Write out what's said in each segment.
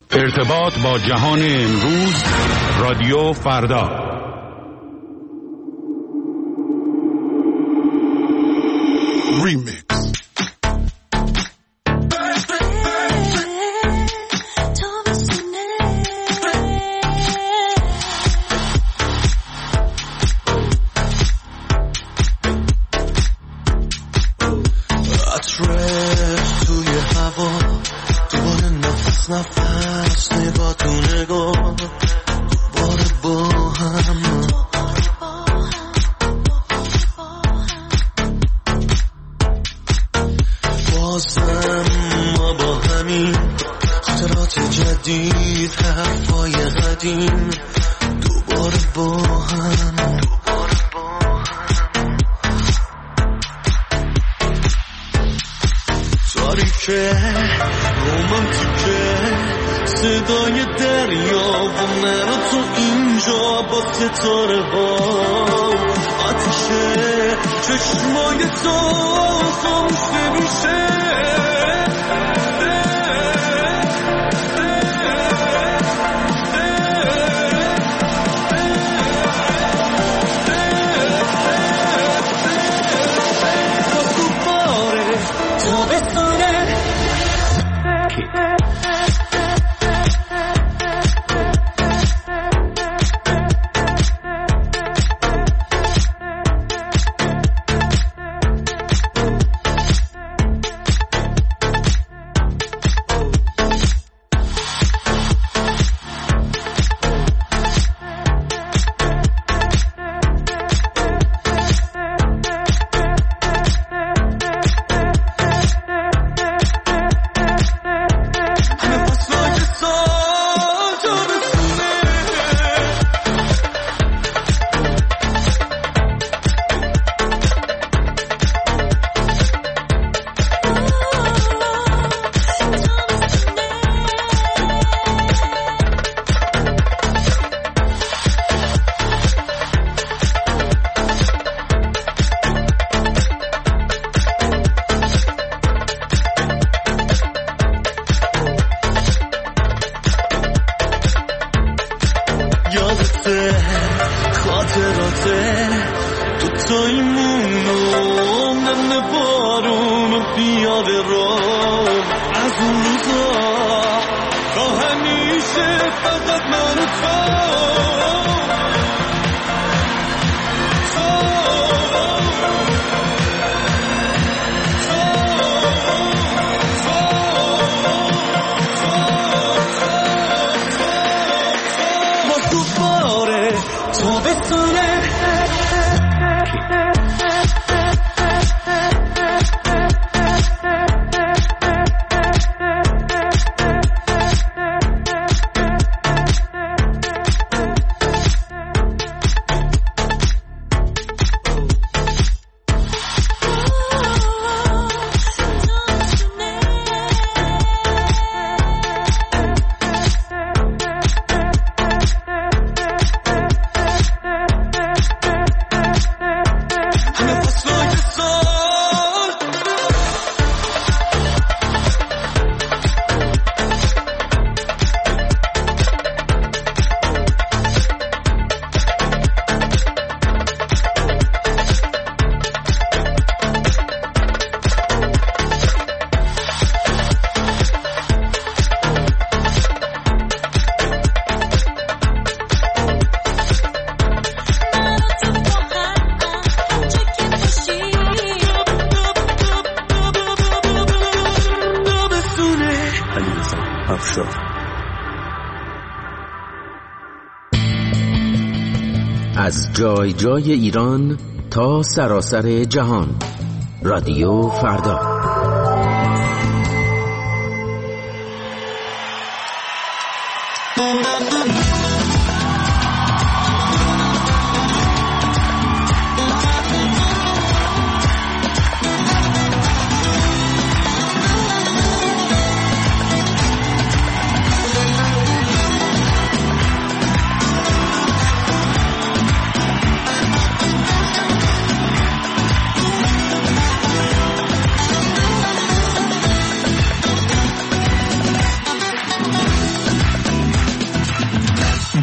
ارتباط با جهان امروز، رادیو فردا. ریمیکس. نفس نگاه تو نگاه دوباره با هم بازم ما با همین خاطرات جدید، حرفای قدیم، دوباره با هم تاریکه رومانتیکه صدای دریا و من و تو اینجا با ستاره ها، آتیشه چشمای تو خاموش میشه. از جای جای ایران تا سراسر جهان، رادیو فردا.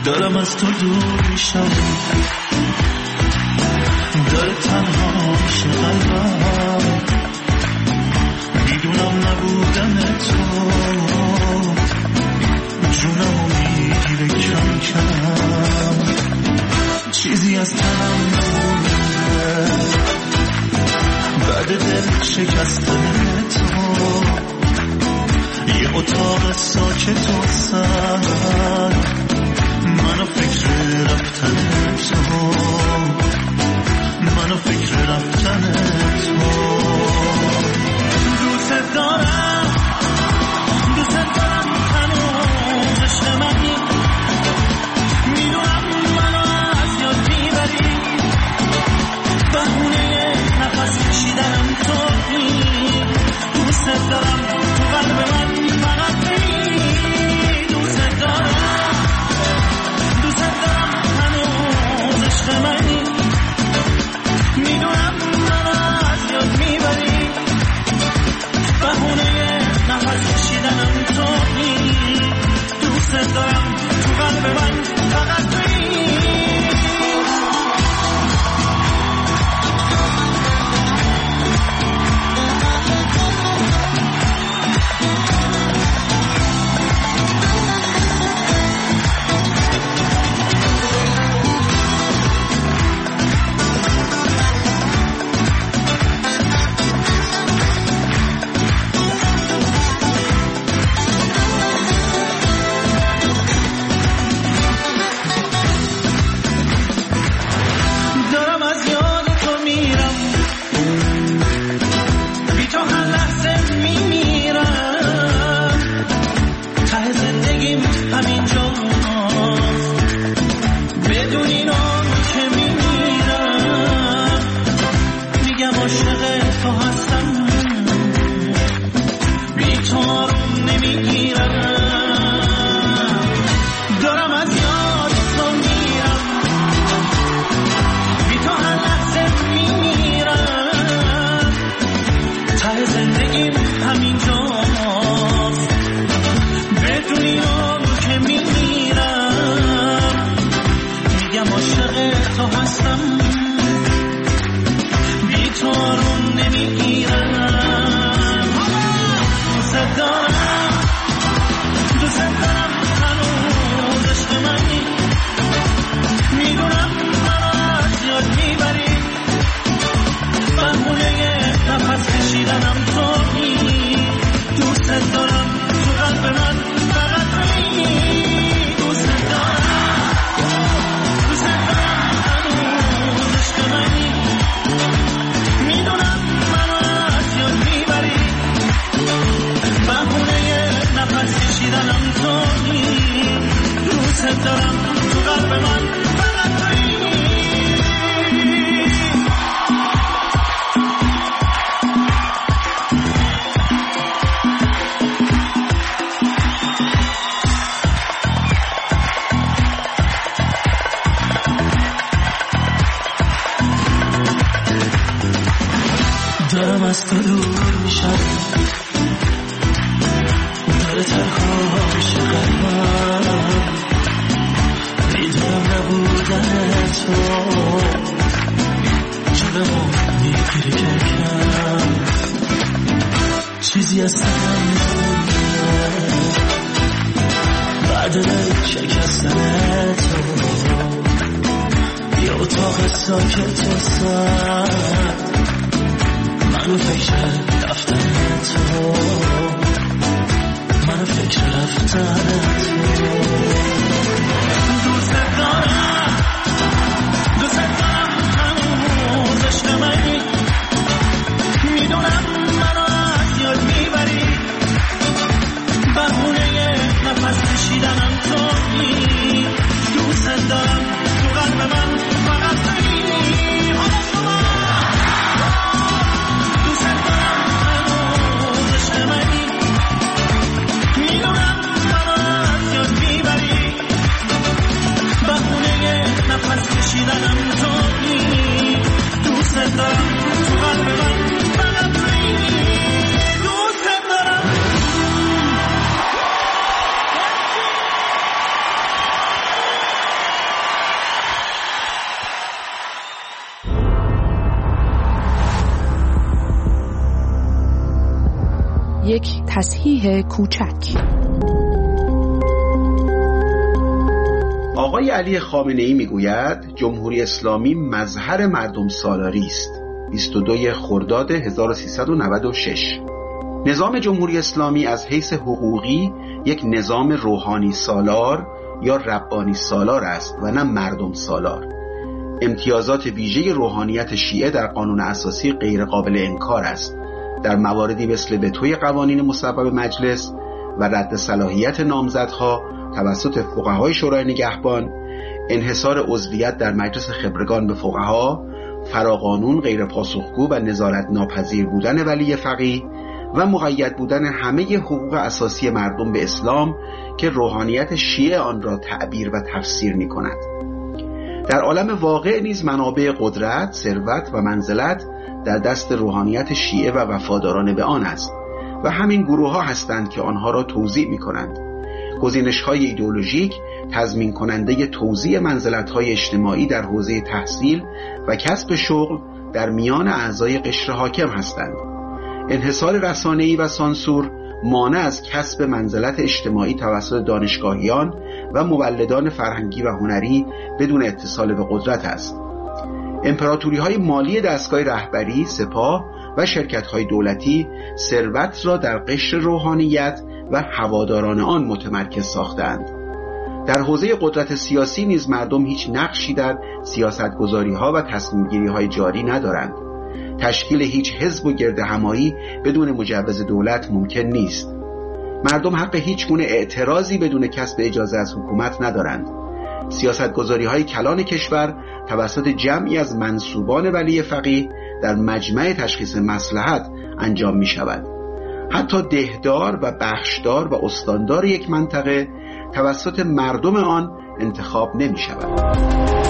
دارم از تو دور میشم، داره تنها میشه قلبم، میدونم نبودن تو جونمو میگیره کم کم، چیزی از تنم نمونده بعد دل شکستن تو، یه اتاق ساکت و سرد منو فکر رفتن تو، منو فکر رفتن تو. دوست دارم هنوز عشق منی، میدونم منو از یاد میبری، بهونه نفس کشیدنم تویی، دوست دارم تو قلب من فقط تویی، دوست دارم هنوز عشق منی، میدونم منو از یاد میبری، بهونه نفس کشیدنم تویی، دوست دارم تو قلب من فقط تویی. دارم از تو دور میشم، داره تنها میشه قلبم، میدونم نبودن تو جونمو میگیره کم کم، چیزی از تنم نمونده بعد دل شکستن تو، یه اتاق ساکت و سرد منو فکر رفتن تو، منو فکر رفتن تو. دوست دارم هنوز عشق منی، میدونم منو از یاد میبری، بهونه نفس کشیدنم تویی، دوست دارم تو قلب من فقط تویی. میدونم من از یاد میبری، تصحیح کوچک. آقای علی خامنه‌ای میگوید جمهوری اسلامی مظهر مردم سالاری است. 22 خرداد 1396. نظام جمهوری اسلامی از حیث حقوقی یک نظام روحانی سالار یا ربانی سالار است و نه مردم سالار. امتیازات ویژه روحانیت شیعه در قانون اساسی غیر قابل انکار است. در مواردی مثل وتوی قوانین مصوب مجلس و رد صلاحیت نامزدها توسط فقهای شورای نگهبان، انحصار عضویت در مجلس خبرگان به فقها، فراقانون، غیر پاسخگو و نظارت ناپذیر بودن ولی فقیه و مقید بودن همه حقوق اساسی مردم به اسلام که روحانیت شیعه آن را تعبیر و تفسیر می کند. در عالم واقع نیز منابع قدرت، ثروت و منزلت در دست روحانیت شیعه و وفاداران به آن است و همین گروه ها هستند که آنها را توزیع می کنند. گزینش‌های ایدئولوژیک تضمین کننده توزیع منزلت‌های اجتماعی در حوزه تحصیل و کسب شغل در میان اعضای قشر حاکم هستند. انحصار رسانه‌ای و سانسور مانع از کسب منزلت اجتماعی توسط دانشگاهیان و مولدان فرهنگی و هنری بدون اتصال به قدرت است. امپراتوری‌های مالی دستگاه رهبری، سپاه و شرکت‌های دولتی ثروت را در قشر روحانیت و هواداران آن متمرکز ساختند. در حوزه قدرت سیاسی نیز مردم هیچ نقشی در سیاستگذاری‌ها و تصمیم‌گیری‌های جاری ندارند. تشکیل هیچ حزب و گردهمایی بدون مجوز دولت ممکن نیست. مردم حق هیچ گونه اعتراضی بدون کسب اجازه از حکومت ندارند. سیاستگذاری‌های کلان کشور توسط جمعی از منسوبان ولی فقیه در مجمع تشخیص مصلحت انجام می‌شود. حتی دهدار و بخشدار و استاندار یک منطقه توسط مردم آن انتخاب نمی‌شود.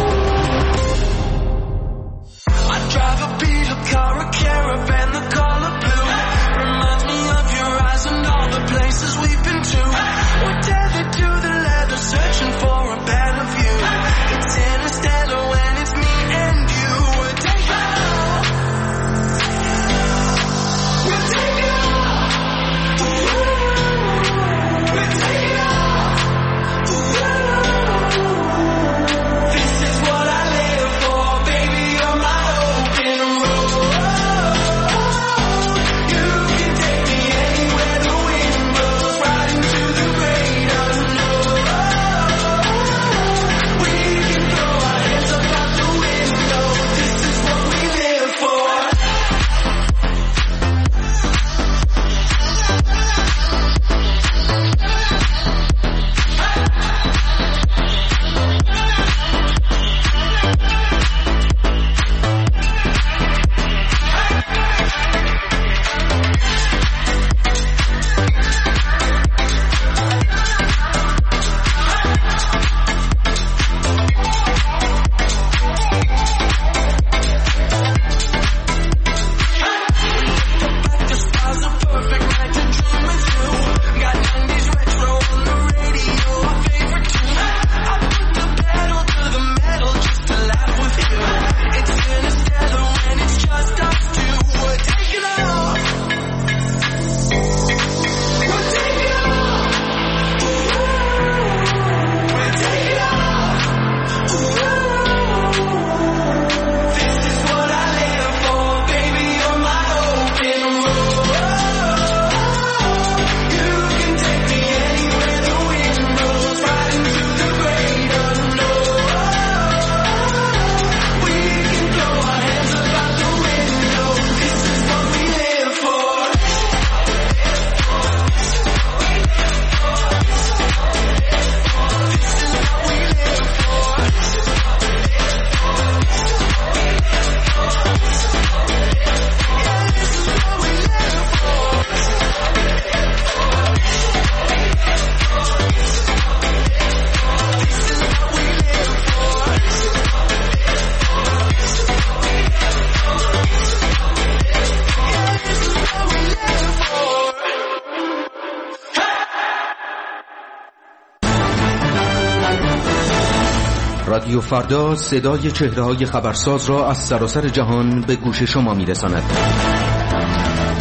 رادیو فردا صدای چهره‌های خبرساز را از سراسر جهان به گوش شما می‌رساند.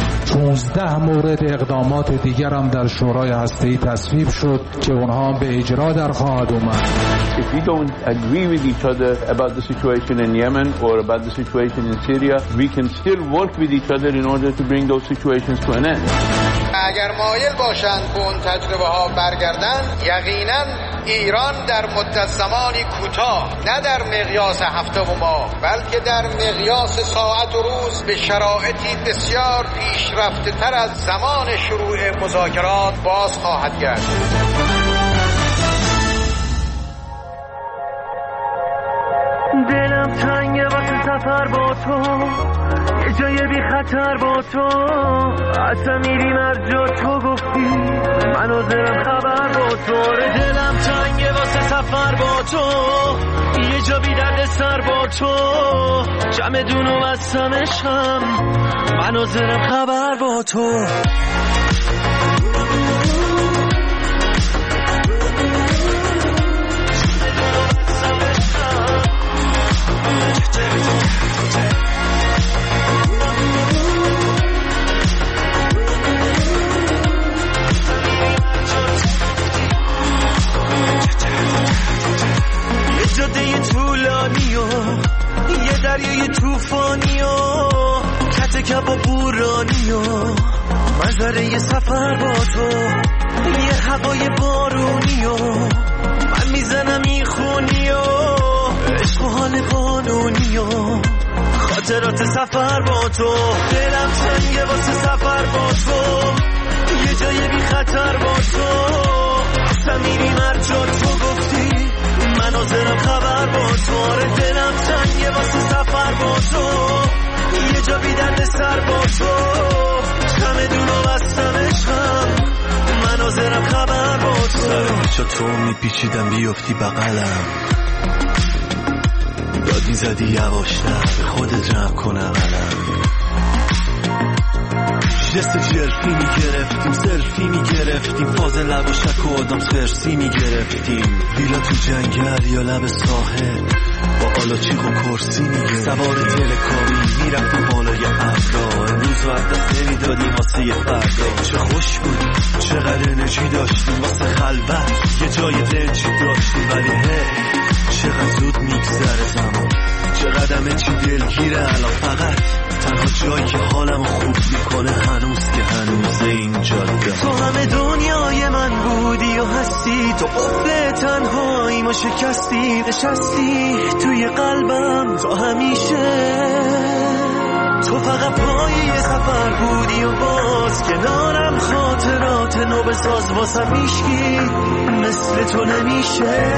19 مورد اقدامات دیگر هم در شورای هسته‌ای تصویب شد که اونها به اجرا در خواهد اومد. If we don't agree with each other about the situation in Yemen or about the situation in Syria, we can still work with each other in order to bring those situations to an end. اگر مایل باشند به اون تجربه ها برگردن، یقینا ایران در مدت زمانی کوتاه، نه در مقیاس هفته و ماه، بلکه در مقیاس ساعت و روز به شرایطی بسیار پیشرفته تر از زمان شروع مذاکرات باز خواهد گشت. دلم تنگه واسه سفر با تو، یه جای بی خطر با تو، اصلا میریم از جا تو گفتی، من حاضرم خبر با تو. دلم تنگه واسه سفر با تو، یه جا بی درد سر با تو، چمدون و بستمشم، من حاضرم خبر با تو. جاده طولانی و یه دریای توفانی و کت کباب بورانی و منظره سفر با تو، یه هوای بارونی و من میزنم میخونی و عشق و حال قانونی و خاطرات سفر با تو. دلم تنگه واسه سفر با تو، یه جای بی خطر با تو، اصلا میریم هر جا تو گفتی، من حاضرم خبر با تو. دلم تنگه واسه سفر با تو، یه جا بی درد سر با تو، چمدون و بستم عشقم، من حاضرم خبر با تو. چا تو میپیچیدم بیفتی بغلم، داد میزدی یواشتر به خودت جمع کن اقلم، جست جرفی میگرفتیم، سلفی میگرفتیم، فاز لب و شک و آدم سرسی میگرفتیم، ویلا تو جنگل یا لب ساحل با آلاچیق و کرسی میگرفتیم، سوار تلکابی میرفتیم بالای ابرا، امروز وقت دست نمیدادیم واسه یه فردا. چه خوش بودیم، چقدر انرژی داشتیم واسه خلوت، یه جای دنجی داشتیم، ولی چقدر زود میگذره زمان، چقدر همه چی دلگیره الان، فقط تنها جایی که حالم خوب میکنه هنوز که هنوز این جاده. تو همه دنیای من بودی و هستی، تو قفل تنهاییمو شکستی، نشستی توی قلبم تا همیشه، تو فقط پایه سفر بودی و باز کنارم، خاطرات نو بساز واسم، هیچکی مثل تو نمیشه.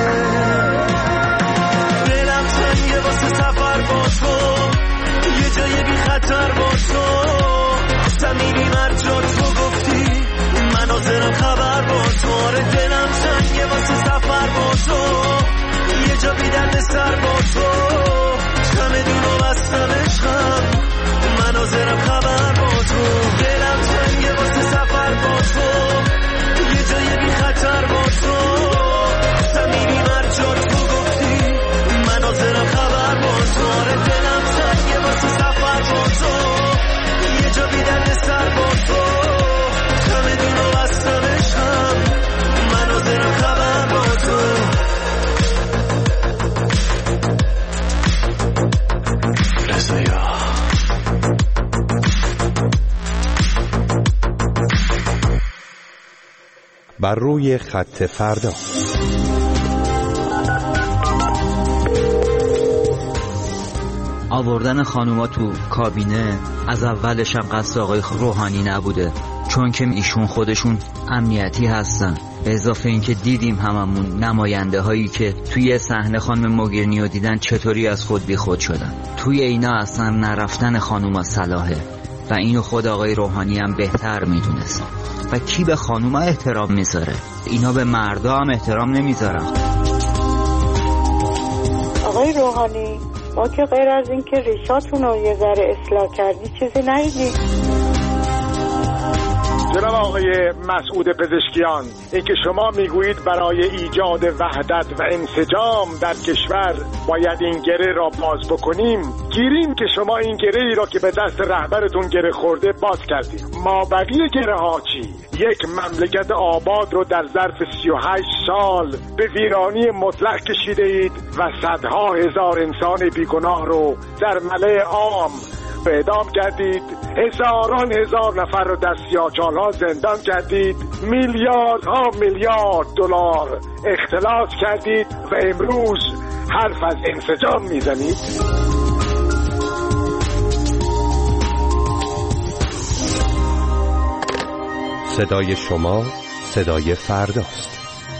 دلم تنگه واسه سفر با تو، یه جای بی خطر با تو، اصلا میریم هر جا تو گفتی، من حاضرم خبر با تو. دلم تنگه واسه سفر با تو، یه جا بی درد سر با تو، چمدون و بستم عشقم، من حاضرم خبر با تو. دلم تنگه واسه سفر با تو، یه جای بی خطر با تو، اصلا میریم هر جا تو گفتی، من حاضرم خبر با تو. دلم تنگه واسه سفر با تو، یه جا بی درد سر با تو، چمدون و بستم عشقم، من حاضرم خبر با تو. رضایا بر روی خط فردا. آوردن خانوما تو کابینه از اولش هم قصد آقای روحانی نبوده، چون که ایشون خودشون امنیتی هستن، به اضافه اینکه دیدیم هممون نماینده هایی که توی صحنه خانم موگرینی رو دیدن چطوری از خود بی خود شدن. توی اینا اصلا نرفتن خانوما صلاحه و اینو خود آقای روحانی هم بهتر میدونست. و کی به خانوما احترام میذاره؟ اینا به مردا هم احترام نمیذارن. آقای روحانی، ما که غیر از این که ریشاتون رو یه ذره اصلاح کردی چیزی ندیدی. جناب آقای مسعود پزشکیان، اینکه شما میگویید برای ایجاد وحدت و انسجام در کشور باید این گره را باز بکنیم، گیریم که شما این گره ای را که به دست رهبرتون گره خورده باز کردید. ما بقیه گره ها چی؟ یک مملکت آباد رو در ظرف 38 سال به ویرانی مطلق کشیده اید و صدها هزار انسان بیگناه رو در ملأ عام اعدام کردید، هزاران هزار نفر رو در سیاهچال‌ها زندان کردید، میلیاردها میلیارد دلار اختلاس کردید و امروز حرف از انسجام میزنید. صدای شما صدای فرداست.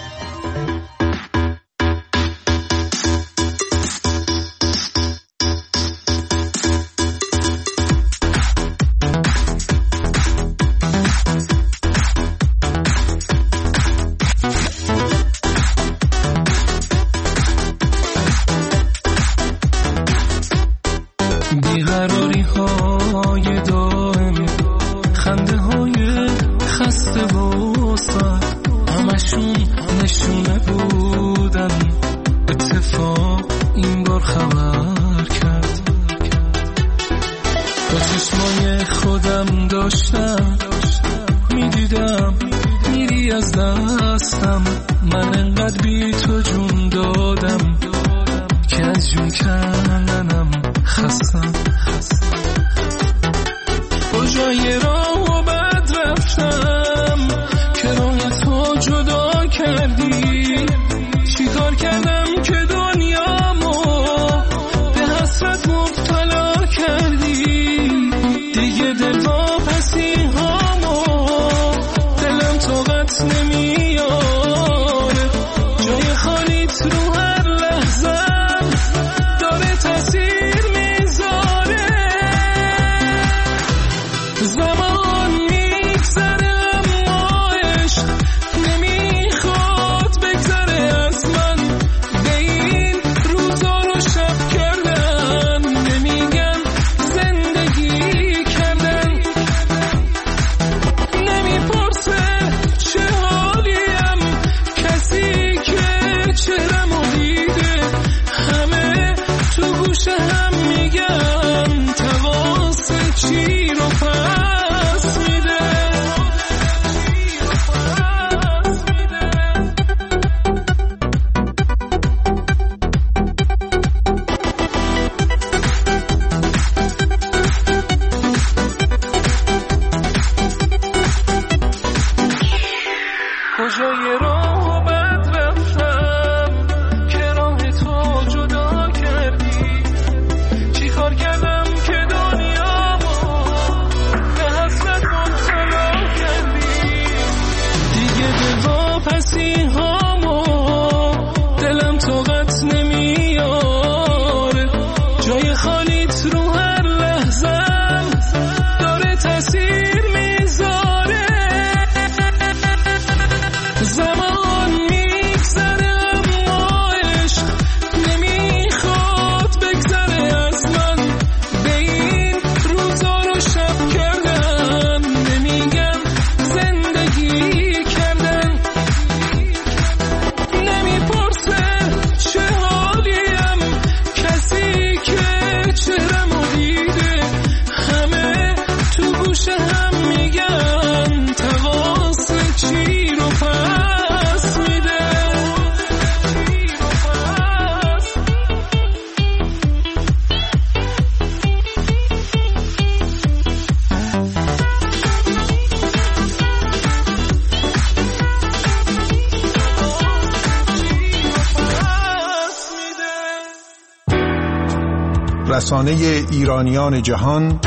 رسانه ایرانیان جهان،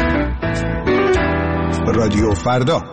رادیو فردا.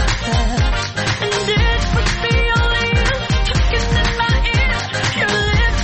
Your lips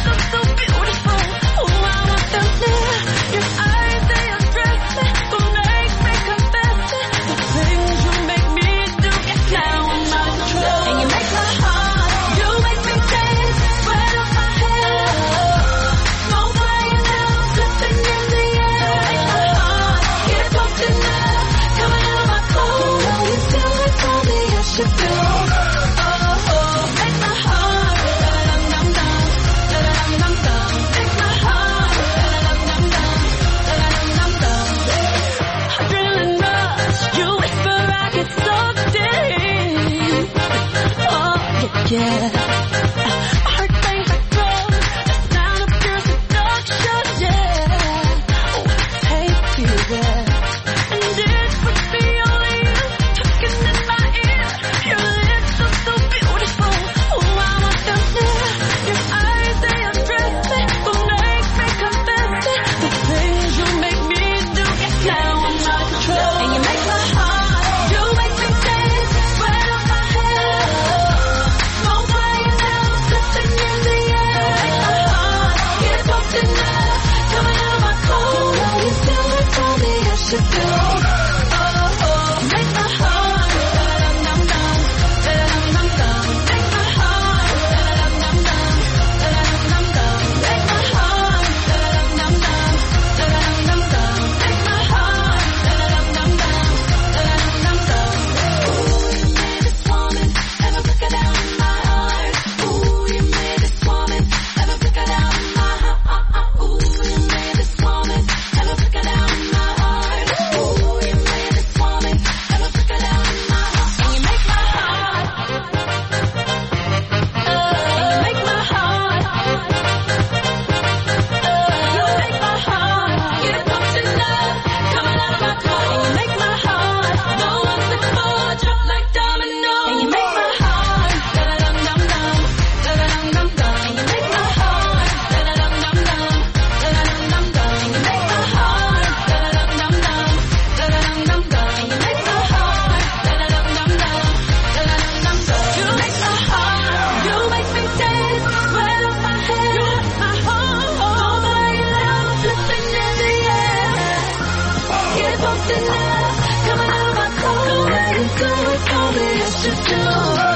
yeah. My heart bangs like drums, the sound of pure seduction, yeah. Oh, the taste feels good, and it would be only you talking in my ear. Your lips are so beautiful, oh, I want them near. Your eyes, they undress me, but make me confess it. The things you make me do, now I'm out of control. And you make my heart, you make me dance, sweat on my head. No flying out, flipping in the air. Make my heart get bumping up, coming out of my clothes. Now you still would tell me I should go. Oh, oh, make my heart da-da-dum-dum-dum, da-da-dum-dum-dum. Make my heart da-da-dum-dum-dum, da-da-dum-dum-dum. Make my heart da-da-dum-dum-dum, da-da-dum-dum-dum. Make my heart da-da-dum-dum-dum, da-da-dum-dum-dum. Ooh, you made this woman ever break it down in my heart. Ooh, you made this woman ever break it down in my heart. Ooh, you made this woman ever break it down in my heart. Ooh, you made this woman ever break it down in my heart. And you make my heart, and you make my heart, you make my heart get bumping up, coming out of my throat. And you make my heart go up before, drop like domino. And you make my heart da-da-dum-dum-dum, da-da-dum-dum-dum. And you make my heart da-da-dum-dum-dum, da-da-dum-dum-dum. And you make my heart da-da-dum-dum-dum, da-da-dum-dum-dum. And you make my heart da-da-dum-dum-dum, da-da-dum-dum-dum. You make my heart, you make me dance, sweat on my head. My heart, all flying out, flipping in the air. Get bumping up, coming out of my clothes. Go, let's go, it's all we should do.